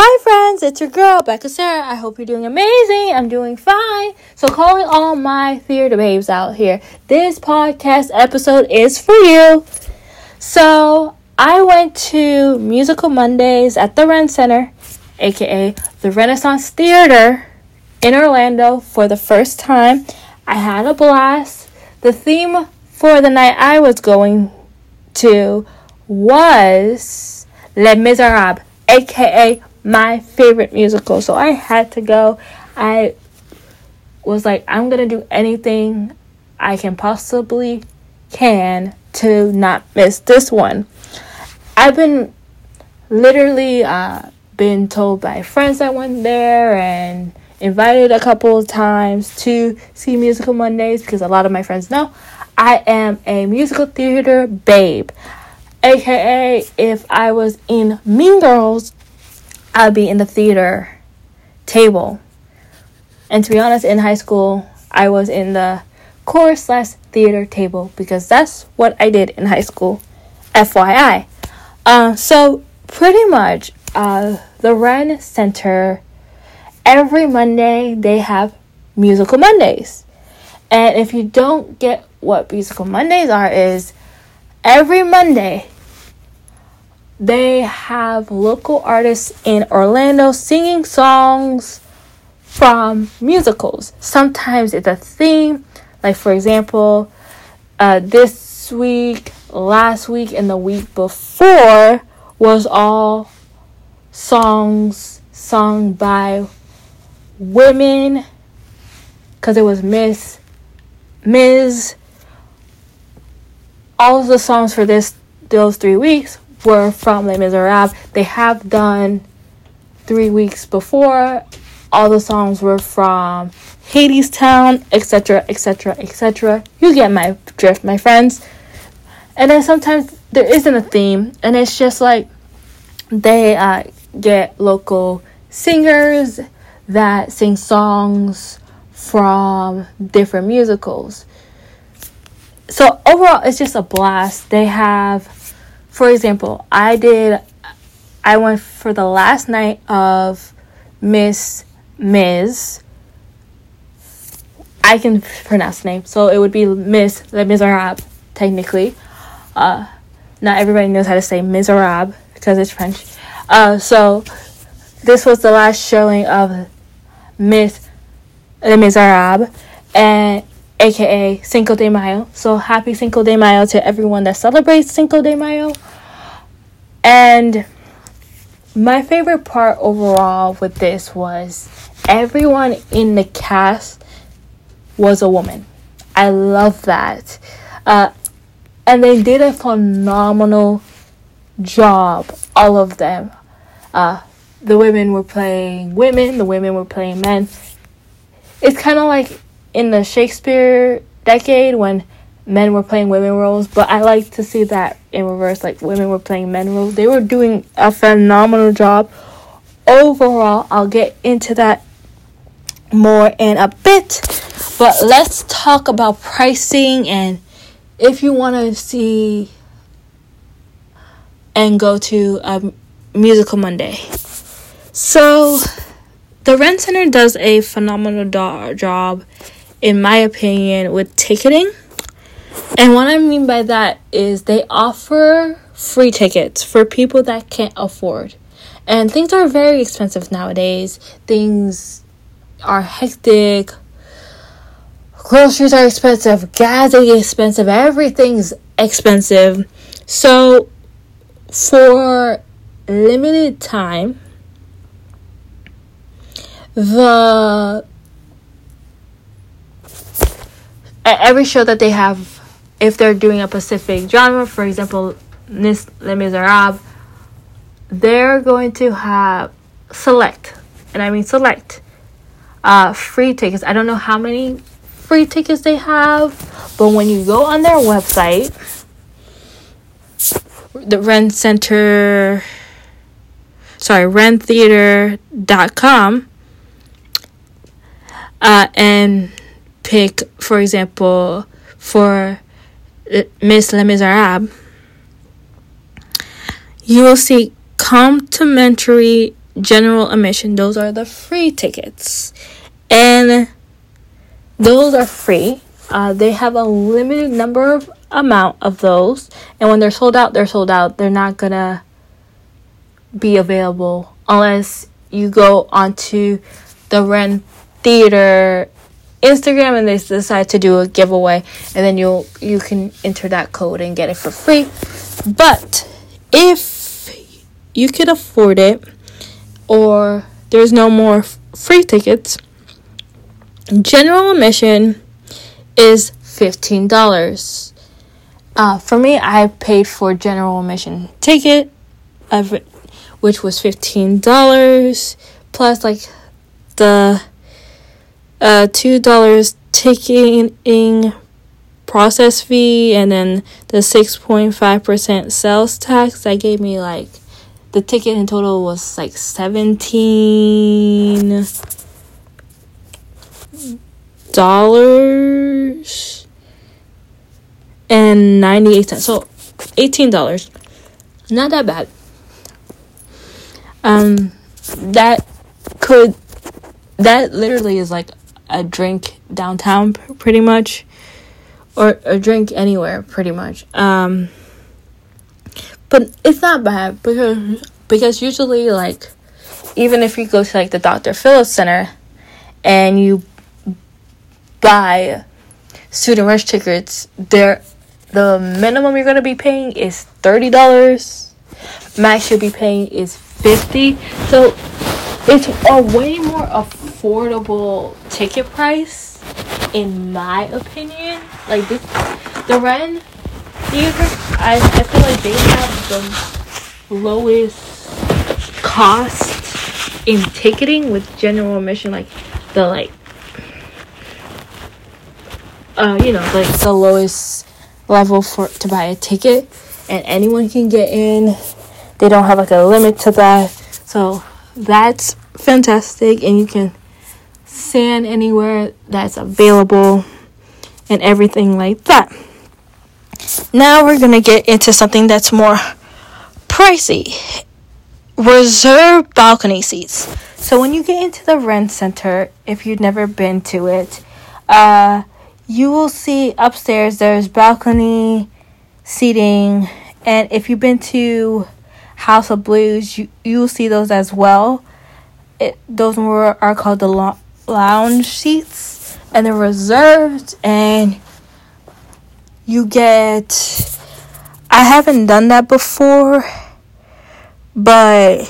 Hi friends, it's your girl, Becca Sarah. I hope you're doing amazing. I'm doing fine. So calling all my theater babes out here, this podcast episode is for you. So I went to Musical Mondays at the Ren Center, aka the Renaissance Theater in Orlando for the first time. I had a blast. The theme for the night I was going to was Les Miserables, aka my favorite musical. So I had to go. I was like, I'm gonna do anything I can possibly can to not miss this one. I've been literally been told by friends that went there and invited a couple of times to see Musical Mondays because a lot of my friends know I am a musical theater babe. AKA, if I was in Mean Girls, I'd be in the theater table. And to be honest, in high school, I was in the chorus/theater table because that's what I did in high school. FYI. So pretty much, the Ren Center, every Monday, they have Musical Mondays. And if you don't get what Musical Mondays are, is every Monday, they have local artists in Orlando singing songs from musicals. Sometimes it's a theme. Like, for example, this week, last week, and the week before was all songs sung by women. Because it was Ms. All of the songs for those 3 weeks were from Les Miserables. They have done 3 weeks before. All the songs were from Hadestown, etc., etc., etc. You get my drift, my friends. And then sometimes there isn't a theme, and it's just like they get local singers that sing songs from different musicals. So overall, it's just a blast. They have, for example, I went for the last night of Miss. I can pronounce the name, so it would be Miss Les Miserables, technically. Not everybody knows how to say Miserables because it's French. So this was the last showing of Miss Les Miserables, and aka Cinco de Mayo. So happy Cinco de Mayo to everyone that celebrates Cinco de Mayo. And my favorite part overall with this was everyone in the cast was a woman. I love that. And they did a phenomenal job, all of them. The women were playing women, the women were playing men. It's kind of like in the Shakespeare decade when men were playing women roles, but I like to see that in reverse, like women were playing men roles. They were doing a phenomenal job. Overall, I'll get into that more in a bit, but let's talk about pricing and if you want to see and go to a Musical Monday. So the Ren Center does a phenomenal job, in my opinion, with ticketing. And what I mean by that is they offer free tickets for people that can't afford. And things are very expensive nowadays. Things are hectic. Groceries are expensive. Gas is expensive. Everything's expensive. So for limited time, every show that they have, if they're doing a specific genre, for example, Les Miserables, they're going to have select free tickets. I don't know how many free tickets they have, but when you go on their website, the rentheater.com, and pick, for example, for Miss Les Miserables, you will see complimentary general admission. Those are the free tickets. And those are free. They have a limited amount of those. And when they're sold out, they're sold out. They're not going to be available unless you go onto the Ren Theater Instagram and they decide to do a giveaway, and then you can enter that code and get it for free. But if you could afford it, or there's no more free tickets, general admission is $15. For me, I paid for general admission ticket, which was $15 plus like the $2 ticketing process fee, and then the 6.5% sales tax. That gave me like, the ticket in total was like $17.98. So $18. Not that bad. That literally is like a drink downtown, pretty much, or a drink anywhere, pretty much. But it's not bad because usually, like, even if you go to like the Dr. Phillips Center and you buy student rush tickets, the minimum you're gonna be paying is $30. Max you'll be paying is $50. So it's a way more affordable ticket price, in my opinion. Like the Ren Theater, I feel like they have the lowest cost in ticketing with general admission. Like the the lowest level to buy a ticket, and anyone can get in. They don't have like a limit to that, so that's fantastic. And you can stand anywhere that's available and everything like that. Now we're gonna get into something that's more pricey: reserved balcony seats. So when you get into the Ren Center, if you've never been to it, you will see upstairs there's balcony seating, and if you've been to House of Blues, you will see those as well. Those are called the lounge seats, and they're reserved, and you get, I haven't done that before, but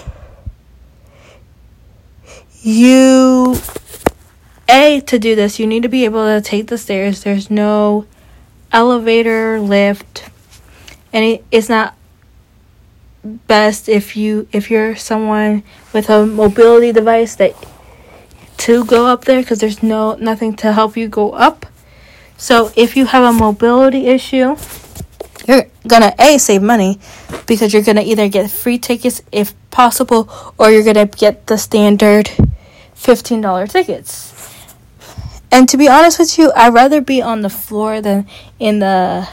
to do this, you need to be able to take the stairs. There's no elevator, lift, and it's not best if you're someone with a mobility device to go up there, because there's nothing to help you go up. So if you have a mobility issue, you're gonna save money, because you're gonna either get free tickets if possible, or you're gonna get the standard $15 tickets. And to be honest with you, I'd rather be on the floor than in the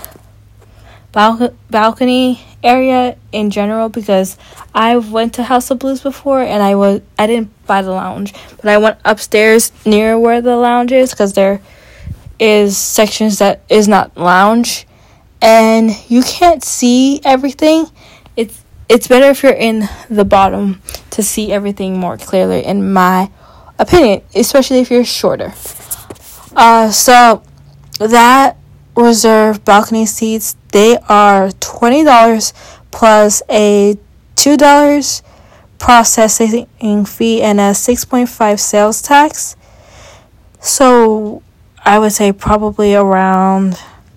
balcony area in general, because I went to House of Blues before, and I didn't buy the lounge, but I went upstairs near where the lounge is, because there is sections that is not lounge, and you can't see everything. It's better if you're in the bottom to see everything more clearly, in my opinion, especially if you're shorter. So that reserved balcony seats, they are $20 plus a $2 processing fee and a 6.5 sales tax. So I would say probably around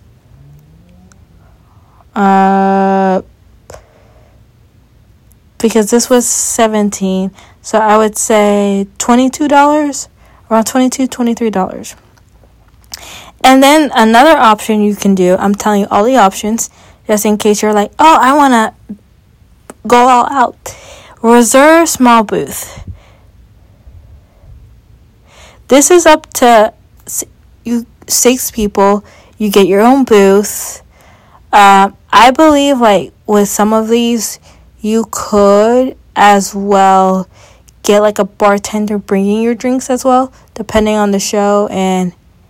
because this was $17, so I would say $22, around $23. And then another option you can do, I'm telling you all the options, just in case you're like, oh, I want to go all out. Reserve small booth. This is up to you 6 people. You get your own booth. I believe, like, with some of these, you could as well get like a bartender bringing your drinks as well, depending on the show and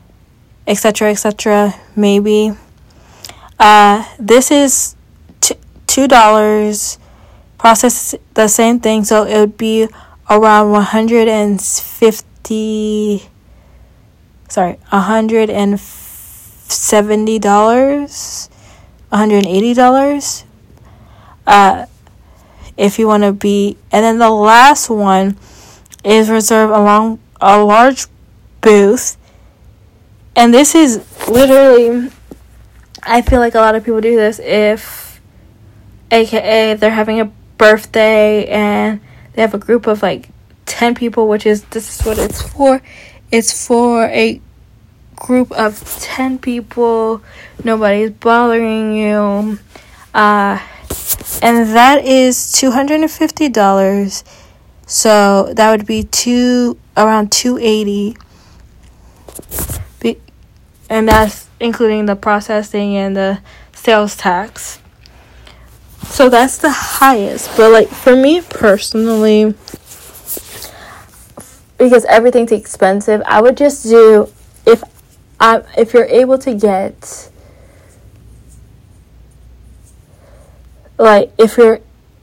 etc. Maybe this is $2. Process the same thing, so it would be around $170. $180. If you want to be, and then the last one is reserve along a large booth, and this is literally, I feel like a lot of people do this if, aka, they're having a birthday and they have a group of like 10 people, this is what it's for. It's for a group of 10 people. Nobody's bothering you. And that is $250. So that would be around $280. And that's including the processing and the sales tax. So that's the highest. But like for me personally, because everything's expensive, I would just do, if you're able to get, like, if you're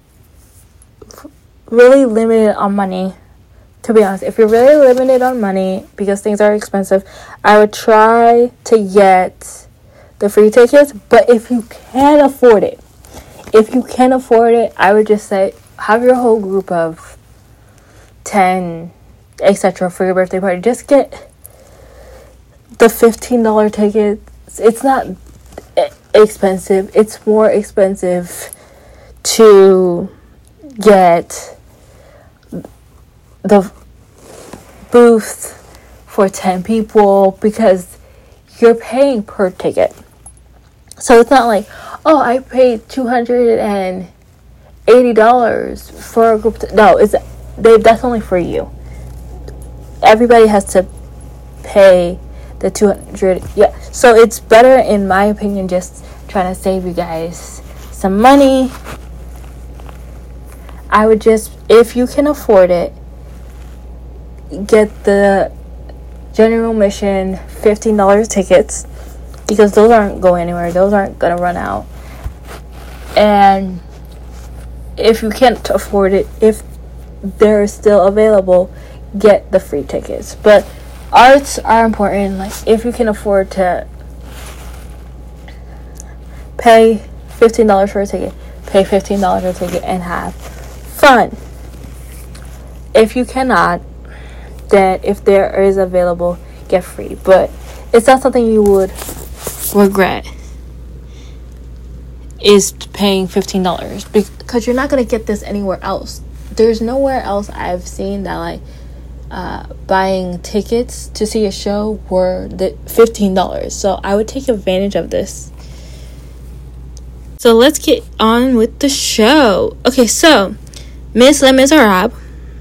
really limited on money, to be honest, if you're really limited on money because things are expensive, I would try to get the free tickets. But if you can afford it, I would just say have your whole group of 10, etc. for your birthday party. Just get the $15 tickets. It's not expensive. It's more expensive to get the booth for 10 people because you're paying per ticket. So it's not like, oh, I paid $280 for a group. No, that's only for you. Everybody has to pay the $200. Yeah, so it's better, in my opinion, just trying to save you guys some money. I would just, if you can afford it, get the general admission $15 tickets, because those aren't going anywhere. Those aren't going to run out. And if you can't afford it, if they're still available, get the free tickets. But arts are important. Like, if you can afford to pay $15 for a ticket, pay $15 for a ticket and have fun. If you cannot, then if there is available, get free. But it's not something you would regret, is paying $15, because you're not going to get this anywhere else. There's nowhere else I've seen that like buying tickets to see a show were the $15. So I would take advantage of this. So let's get on with the show. Okay, so Miss Les Miserables,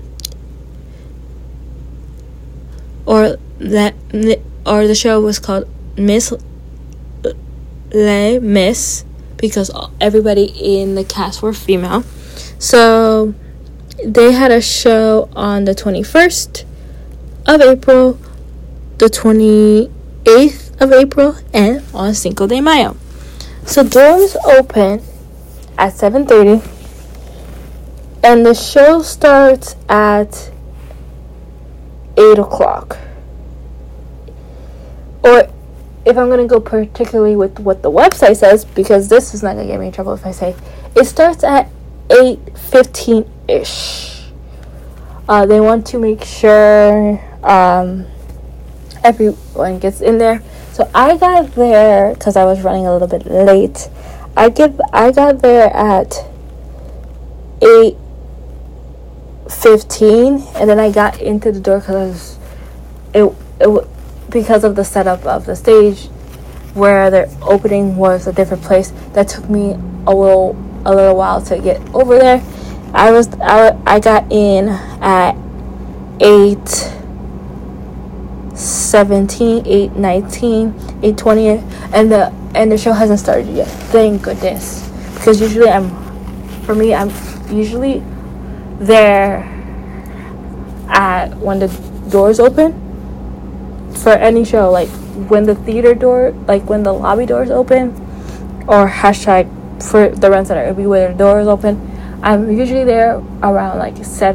or the show was called Miss Les Mis because everybody in the cast were female. So they had a show on the 21st of April, the 28th of April, and on Cinco de Mayo. So doors open at 7:30, and the show starts at 8 o'clock. Or if I'm going to go particularly with what the website says, because this is not going to get me in trouble if I say it starts at 8:15-ish. They want to make sure everyone gets in there. So I got there because I was running a little bit late. I got there at 8:15, and then I got into the door because of the setup of the stage, where the opening was a different place. That took me a little while to get over there. I got in at 8:17, 8:19, 8:20, and the show hasn't started yet. Thank goodness, because usually I'm usually there at when the doors open for any show, like when the theater door, like when the lobby doors open, or hashtag for the Rent Center, it'll be where the doors open. I'm usually there around like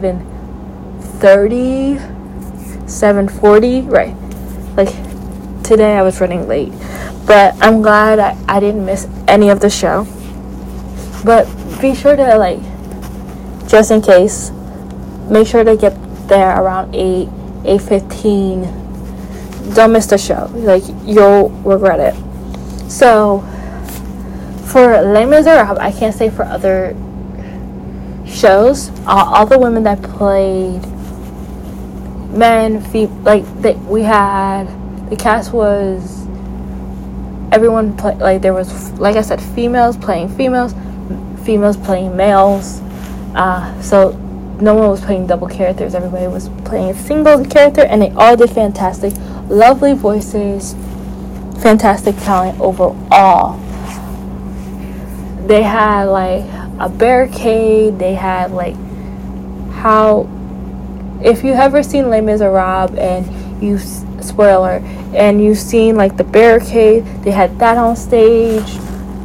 7:30, 7:40, right? Like today I was running late, but I'm glad I didn't miss any of the show. But be sure to, like, just in case, make sure to get there around 8:15. Don't miss the show. Like, you'll regret it. So, for Les Miserables, I can't say for other shows. All the women that played men, we had, the cast was, everyone played, like, there was, like I said, females playing females playing males. So no one was playing double characters. Everybody was playing a single character, and they all did fantastic. Lovely voices, fantastic talent overall. They had like a barricade. They had like how, if you ever seen Les Miserables and you spoiler and you've seen like the barricade, they had that on stage.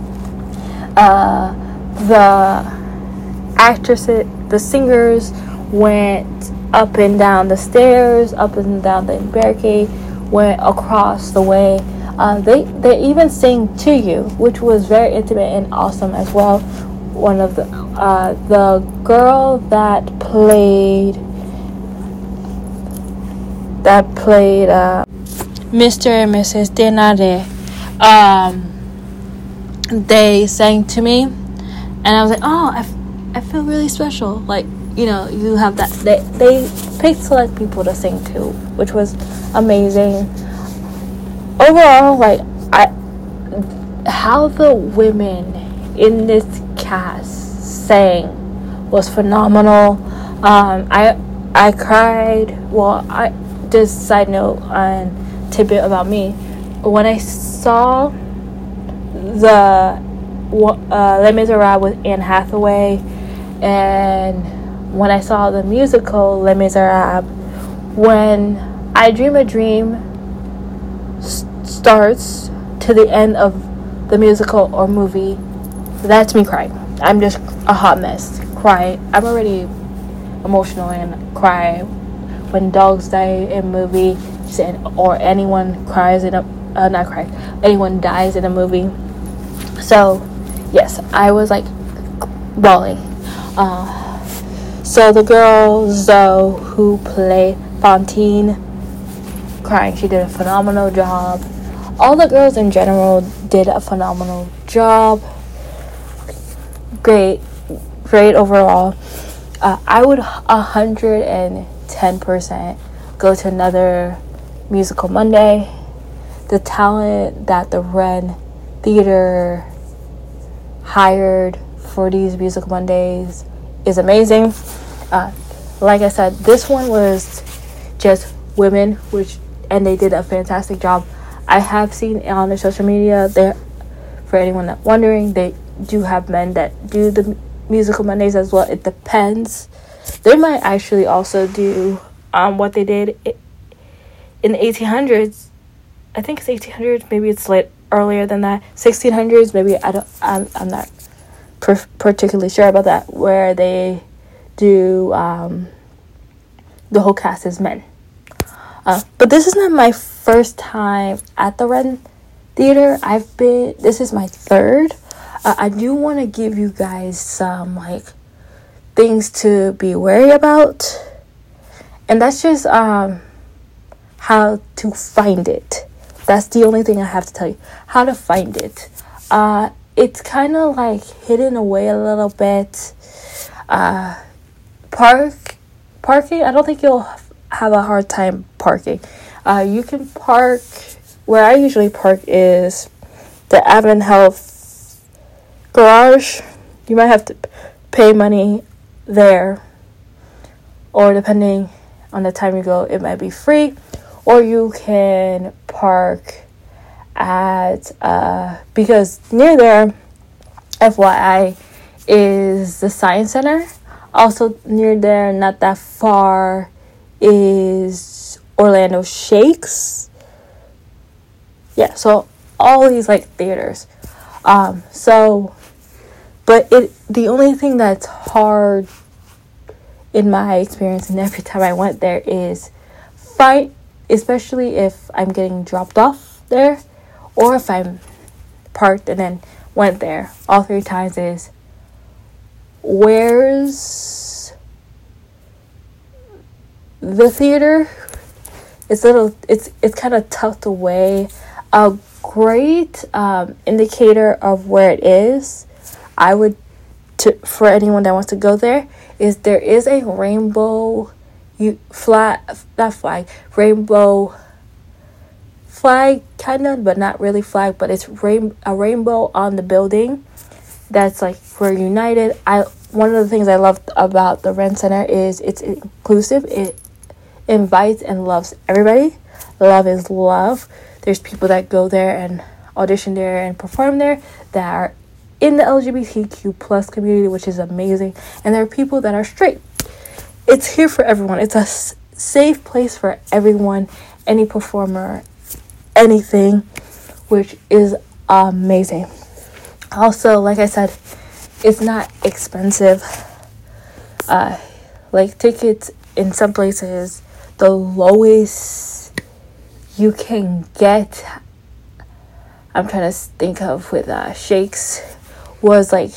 The actresses, the singers went up and down the stairs, up and down the barricade, went across the way. They even sang To You, which was very intimate and awesome as well. One of the girl that played Mr. and Mrs. Denade, they sang to me, and I was like, oh, I feel really special. Like, you know, you have that. They picked select people to sing to, which was amazing. Overall, like, how the women in this cast sang was phenomenal. I cried. Well, just side note and tidbit about me. When I saw the Les Miserables with Anne Hathaway, and when I saw the musical Les Miserables, when I Dream a Dream starts to the end of the musical or movie, that's me crying. I'm just a hot mess crying. I'm already emotional and cry when dogs die in a movie, or anyone cries in a anyone dies in a movie. So yes, I was like bawling. So the girl Zoe, who played Fantine, crying. She did a phenomenal job. All the girls in general did a phenomenal job. Great overall. I would 110% go to another Musical Monday. The talent that the Ren Theater hired for these Musical Mondays is amazing. Like I said, this one was just women, and they did a fantastic job. I have seen on their social media, for anyone that's wondering, they do have men that do the Musical Mondays as well. It depends. They might actually also do what they did in the 1800s. I think it's 1800s. Maybe it's earlier than that. 1600s. Maybe I'm not particularly sure about that. Where they do the whole cast is men. But this is not my first time at the Ren Theater. This is my third. I do want to give you guys some things to be wary about, and that's just how to find it. That's the only thing I have to tell you. How to find it. It's kind of hidden away a little bit. Parking, I don't think you'll have a hard time parking. You can park where I usually park is the Advent Health garage. You might have to pay money there, or depending on the time you go, it might be free. Or you can park at because near there, FYI, is the Science Center. Also near there, not that far, is Orlando Shakes. Yeah, so all these like theaters. But the only thing that's hard in my experience and every time I went there is especially if I'm getting dropped off there or if I'm parked and then went there all 3 times, is where's the theater? It's kind of tucked away. A great indicator of where it is, for anyone that wants to go there, is there is a rainbow rainbow flag, kind of, but not really flag, but it's a rainbow on the building that's like, we're united. One of the things I love about the Ren Center is it's inclusive. It invites and loves everybody. Love is love. There's people that go there and audition there and perform there that are in the LGBTQ plus community, which is amazing. And there are people that are straight. It's here for everyone. It's a safe place for everyone, any performer, anything, which is amazing. Also, like I said, it's not expensive. Like tickets in some places, the lowest you can get, I'm trying to think of with Shakes, was like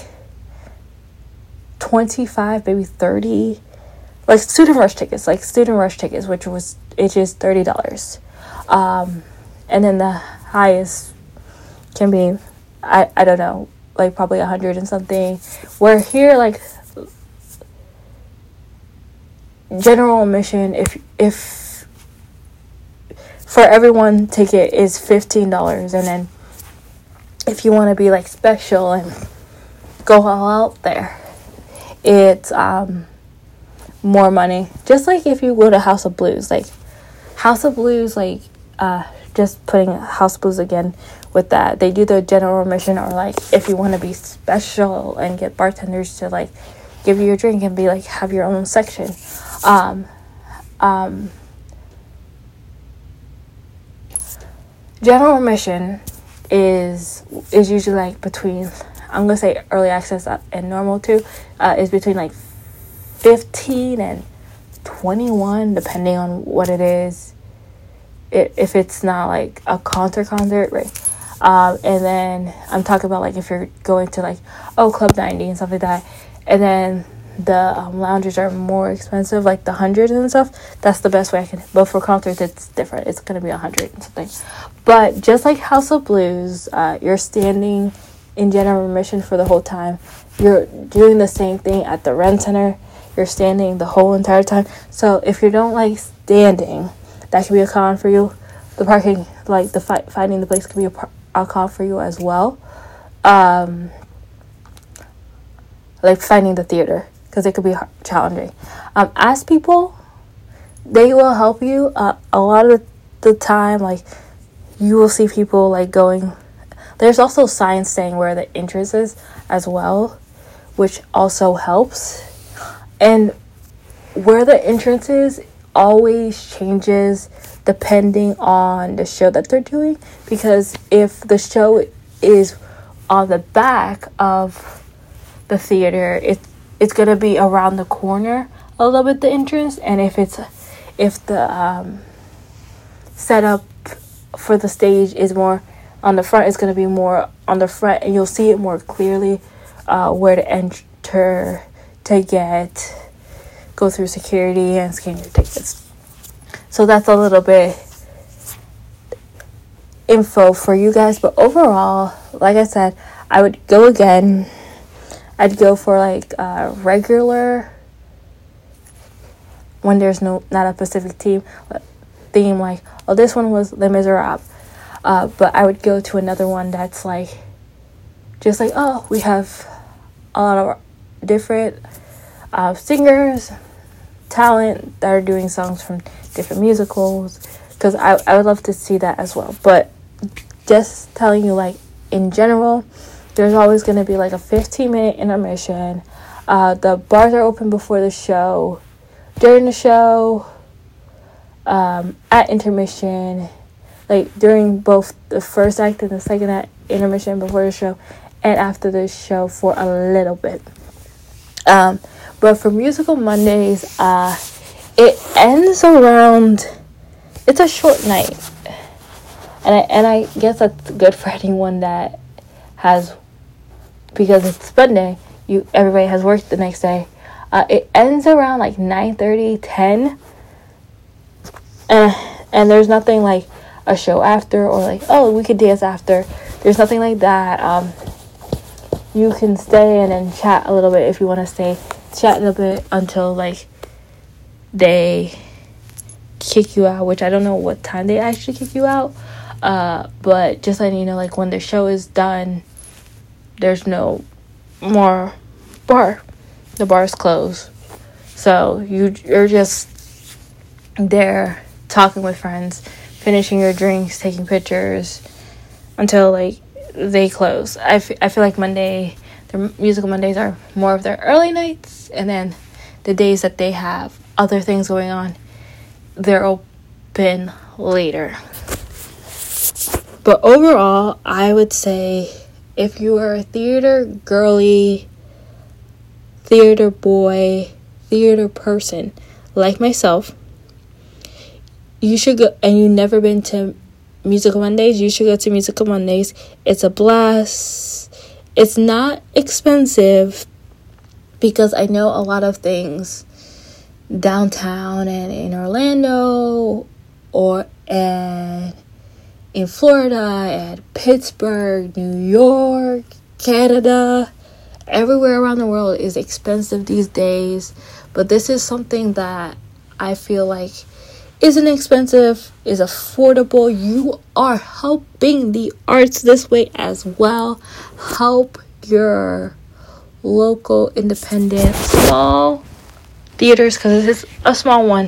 25, maybe 30. Like student rush tickets, which is $30. And then the highest can be, I don't know, like probably 100 and something. Where here, like general admission, if for everyone, ticket is $15, and then if you want to be like special and go all out there, it's more money. Just like if you go to House of Blues, just putting House of Blues again with that, they do the general admission, or like if you want to be special and get bartenders to like give you your drink and be like, have your own section. General admission is usually like between, I'm gonna say early access and normal too, is between like 15 and 21, depending on what it is. If it's not like a concert, right? And then I'm talking about like if you're going to like Club 90 and stuff like that, and then the lounges are more expensive, like the 100 and stuff. That's the best way I can. But for concerts, it's different. It's gonna be 100 and something. But just like House of Blues, you're standing in general admission for the whole time. You're doing the same thing at the Ren Center. You're standing the whole entire time. So if you don't like standing, that can be a con for you. The parking, like the finding the place, can be a con for you as well. Like finding the theater, because it could be challenging. Ask people; they will help you. A lot of the time, like you will see people like going. There's also signs saying where the entrance is as well, which also helps. And where the entrance is always changes depending on the show that they're doing, because if the show is on the back of the theater, it's gonna be around the corner a little bit, the entrance. And if the setup for the stage is more on the front, it's gonna be more on the front, and you'll see it more clearly where to enter to go through security and scan your tickets. So that's a little bit info for you guys. But overall, like I said, I would go again. I'd go for like regular, when there's not a specific theme, like, oh, this one was Les Miserables. But I would go to another one that's like, just like, oh, we have a lot of different singers, talent that are doing songs from different musicals, because I would love to see that as well. But just telling you, like, in general, there's always going to be like a 15-minute intermission. The bars are open before the show. During the show, at intermission, like during both the first act and the second act, intermission before the show and after the show for a little bit. But for Musical Mondays, it ends around, it's a short night, and I guess that's good for anyone that has, because it's Monday, everybody has work the next day. It ends around like 9:30, 10, and there's nothing like a show after, or like, oh, we could dance after. There's nothing like that. You can stay and then chat a little bit if you want to chat a little bit until like they kick you out, which I don't know what time they actually kick you out. But just letting you know, like when the show is done, there's no more bar. The bar's closed. So you're just there talking with friends, finishing your drinks, taking pictures until like they close. I feel like Monday, the Musical Mondays are more of their early nights, and then the days that they have other things going on, they're open later. But overall, I would say if you are a theater girly, theater boy, theater person like myself, you should go, and you've never been to Musical Mondays, you should go to Musical Mondays. It's a blast. It's not expensive, because I know a lot of things downtown and in Orlando and in Florida and Pittsburgh, New York, Canada, everywhere around the world is expensive these days. But this is something that I feel like isn't expensive, is affordable. You are helping the arts this way as well. Help your local independent small theaters, because this is a small one.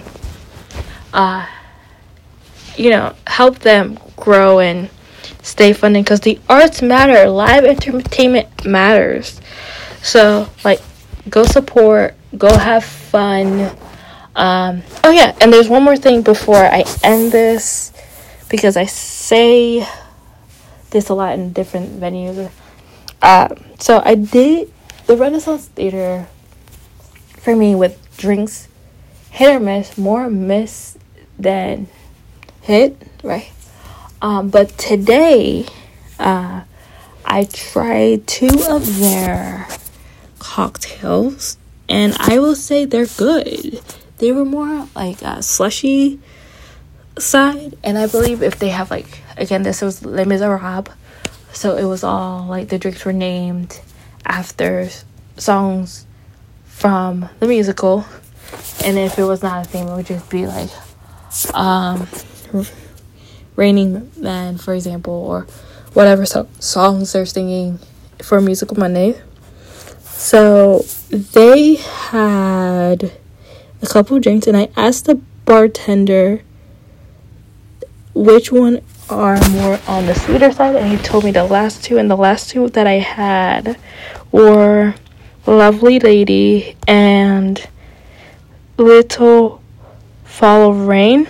Help them grow and stay funding, because the arts matter. Live entertainment matters. So like, go support, go have fun. And there's one more thing before I end this, because I say this a lot in different venues. So I did the Renaissance Theater, for me, with drinks, hit or miss, more miss than hit, right? But today, I tried 2 of their cocktails, and I will say they're good. They were more like a slushy side, and I believe if they have like, again, this was Les Miserables, so it was all like the drinks were named after songs from the musical, and if it was not a theme, it would just be like Raining Man, for example, or whatever songs they're singing for Musical Monday. So they had a couple of drinks, and I asked the bartender which one are more on the sweeter side, and he told me the last 2, and the last 2 that I had were Lovely Lady and Little Fall of Rain.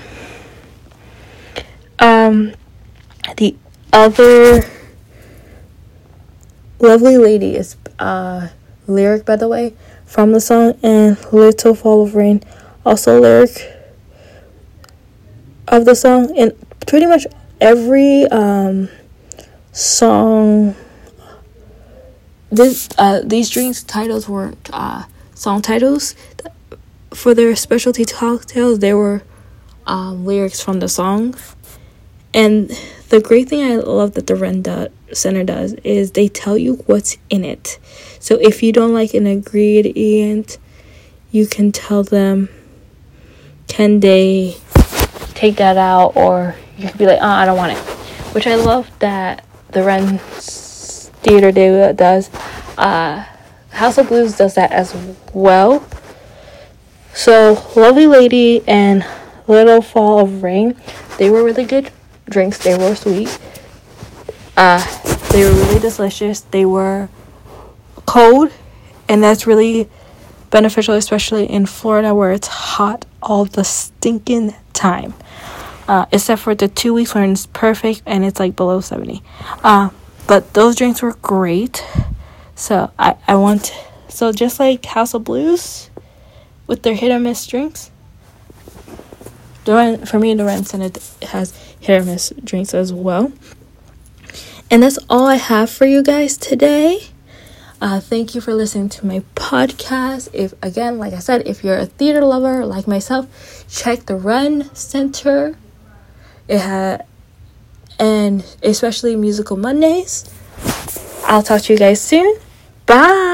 The other Lovely Lady is lyric, by the way, from the song, and Little Fall of Rain also lyric of the song. And pretty much every song, these drinks titles weren't song titles. For their specialty cocktails, they were lyrics from the song. And the great thing I love that the Ren Center does is they tell you what's in it. So if you don't like an ingredient, you can tell them, can they take that out, or you could be like, I don't want it. Which I love that the Ren Theater does. House of Blues does that as well. So Lovely Lady and Little Fall of Rain, they were really good drinks. They were sweet. They were really delicious. They were cold, and that's really beneficial, especially in Florida where it's hot all the stinking time. time. Except for the 2 weeks when it's perfect and it's like below 70. But those drinks were great. So so just like House of Blues with their hit or miss drinks. For me, the Red Senate has hit or miss drinks as well. And that's all I have for you guys today. Thank you for listening to my podcast. Like I said, if you're a theater lover like myself, check the Ren Center. And especially Musical Mondays. I'll talk to you guys soon. Bye.